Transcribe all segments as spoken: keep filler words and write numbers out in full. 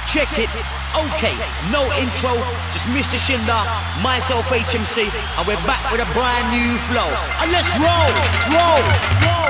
Check it. Okay, no intro, just Mister Shinda, myself H M C, and we're back with a brand new flow. And let's roll, roll, roll.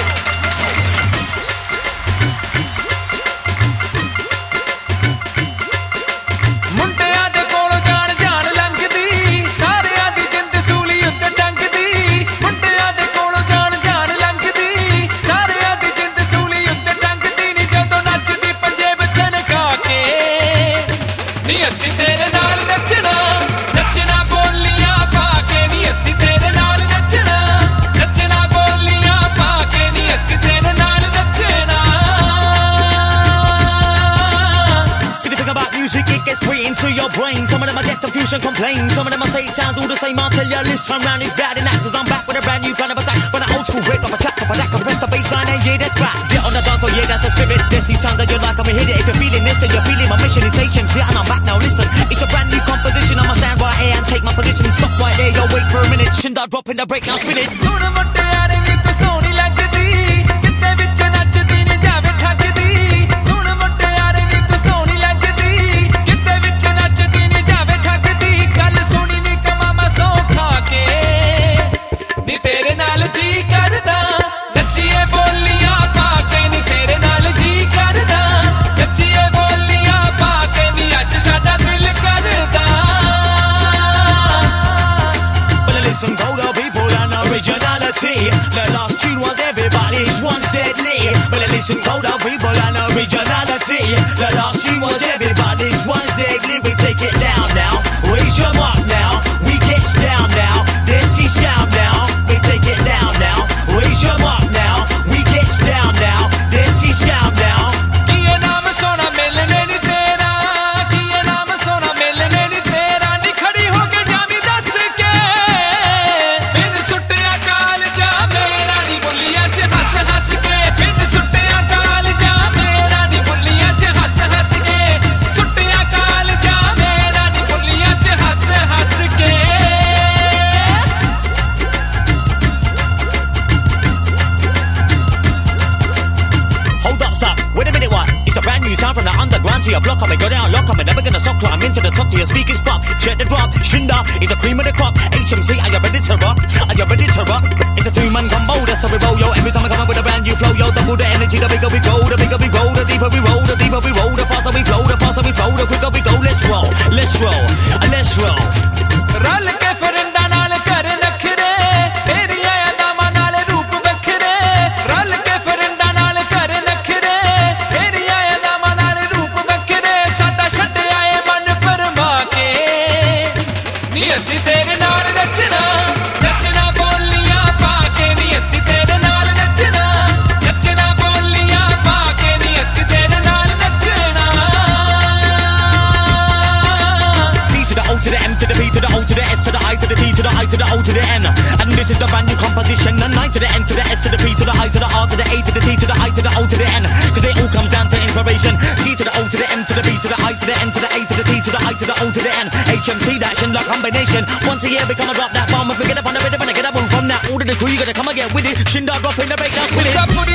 ਨੀ ਅਸੀਂ ਤੇਰੇ ਨਾਲ ਨੱਚਣਾ ਨੱਚਣਾ ਬੋਲੀਆਂ ਪਾ ਕੇ ਨੀ ਅਸੀਂ ਤੇਰੇ ਨਾਲ ਨੱਚਣਾ ਨੱਚਣਾ ਬੋਲੀਆਂ ਪਾ ਕੇ ਨੀ ਅਸੀਂ ਤੇਰੇ ਨਾਲ ਨੱਚਣਾ See the thing about music, it gets straight into your brain. Some of them I get confusion, complain. Some of them I say it sounds all the same. I'll tell you this time round is bad enough, cause I'm back with a brand new kind of attack. When I old school rip up a track up a that, compress the bassline and yeah, that's right. Get on the dance floor, yeah, that's the spirit. This these sounds that you like, I'ma hit it. If you're feeling this, then you're feeling my mission is H M C, and I'm back now, listen. It's a brand new composition, I'ma stand right here and take my position. Stop right there, yo, wait for a minute. Shinda dropping the break, now spin it. ਸੁਣ ਮੁਟਿਆਰੇ ਨੀ ਤੂੰ ਸੋਹਣੀ ਲੱਗਦੀ ਕਿਤੇ ਵਿੱਚ ਨੱਚਦੀ ਨੀ ਜਾਵੇ ਠੱਗਦੀ ਸੁਣ ਮੁਟਿਆਰੇ ਨੀ ਤੂੰ ਸੋਹਣੀ ਲੱਗਦੀ ਕਿਤੇ ਵਿੱਚ ਨੱਚਦੀ ਨੀ ਜਾਵੇ ਠੱਗਦੀ ਗੱਲ ਸੁਣੀ ਨੀ ਕਮਾਮਾ ਸੌ ਖਾ ਕੇ ਨੀ ਤੇਰੇ ਨਾਲ ਜੀ ਕਰਦਾ ਨੱਚੀਏ ਬੋਲੀਆਂ ਪਾ ਕੇ ਨੀ ਤੇਰੇ ਨਾਲ ਜੀ ਕਰਦਾ ਨੱਚੀਏ ਬੋਲੀਆਂ ਪਾ ਕੇ ਨੀ ਅੱਜ ਸਾਡਾ ਦਿਲ ਕਰਦਾ Well, listen, go the people and originality. The last tune was everybody's once deadly. Well, listen, go the people and originality. The last tune was everybody's once deadly. We take it down now, raise your mark now. We get down now, this is sound now. We take it down now, raise your mark now. We get down now, this is sound now. ਕੀਏ ਨਾਮ ਸੋਨਾ ਮਿਲਨੇ ਨੀ ਤੇਰਾ ਕੀਏ ਨਾਮ ਸੋਨਾ ਮਿਲਨੇ ਨੀ ਤੇਰਾ ਨੀ ਖੜੀ ਹੋ ਕੇ ਜਾਵੀਂ ਦੱਸ ਕੇ ਬਿਨ ਸੁੱਟਿਆ ਕਾਲਜਾ ਮੇਰਾ ਨੀ ਬੋਲੀਆਂ 'ਚ ਹੱਸ ਹੱਸ ਕੇ ਬਿਨ ਸੁੱਟਿਆ ਕਾਲਜਾ ਮੇਰਾ ਨੀ ਬੋਲੀਆਂ 'ਚ ਹੱਸ ਹੱਸ ਕੇ ਸੁੱਟਿਆ ਕਾਲਜਾ ਮੇਰਾ ਨੀ ਬੋਲੀਆਂ 'ਚ ਹੱਸ ਹੱਸ ਕੇ Hold up, stop. Wait a minute, what? It's a brand new sound from the underground to your block. I'ma go down, lock. I'm never gonna stop. Climb into the top to your speakers pop. Check the drop. Shinda is a cream of the crop. H M C, are you ready to rock? Are you ready to rock? It's a two-man combo, that's how we roll, yo. Every time I come up with a brand new flow, yo, double the energy. The bigger we go, the bigger we roll, the deeper we roll, the deeper we roll, the faster we flow, the faster we flow, the quicker we go. Let's roll, let's roll, and let's roll. ਰਲ ਕੇ ਫਰੰਡਾ ਨਾਲ ਕਰ ਨਖਰੇ ਤੇਰੀਆਂ ਅਦਾਵਾਂ ਨਾਲ ਰੂਪ ਵੱਖਰੇ ਰਲ ਕੇ ਫਰੰਡਾ ਨਾਲ ਕਰ ਨਖਰੇ ਤੇਰੀਆਂ ਅਦਾਵਾਂ ਨਾਲ ਰੂਪ ਵੱਖਰੇ ਸਾਡਾ ਛੱਡਿਆ ਏ ਮਨ ਪਰਮਾ ਕੇ ਨੀ ਅਸੀਂ ਤੇਰੇ ਨਾਲ ਨੱਚਣਾ ਨੱਚਣਾ ਬੋਲੀਆਂ ਪਾ ਕੇ ਨੀ ਅਸੀਂ ਤੇਰੇ ਨਾਲ ਨੱਚਣਾ ਨੱਚਣਾ ਬੋਲੀਆਂ ਪਾ ਕੇ ਨੀ ਅਸੀਂ ਤੇਰੇ ਨਾਲ ਨੱਚਣਾ C to the O to the M to the P to the O to the S to the I to the T to the I to the O to the N. And this is the brand new composition. The nine to the N to the S to the P to the I to the R to the A to the T to the I to the O to the N. Cause it all comes down to inspiration. C to the O to the M to the B to the I to the N to the A to the T to the I to the O to the N. H M C, that Shinda combination. Once a year we come and drop that bomb. If we get up on the rhythm and I get up move from that order the crew, you gotta come and get with it. Shinda dropping the breakdown with it.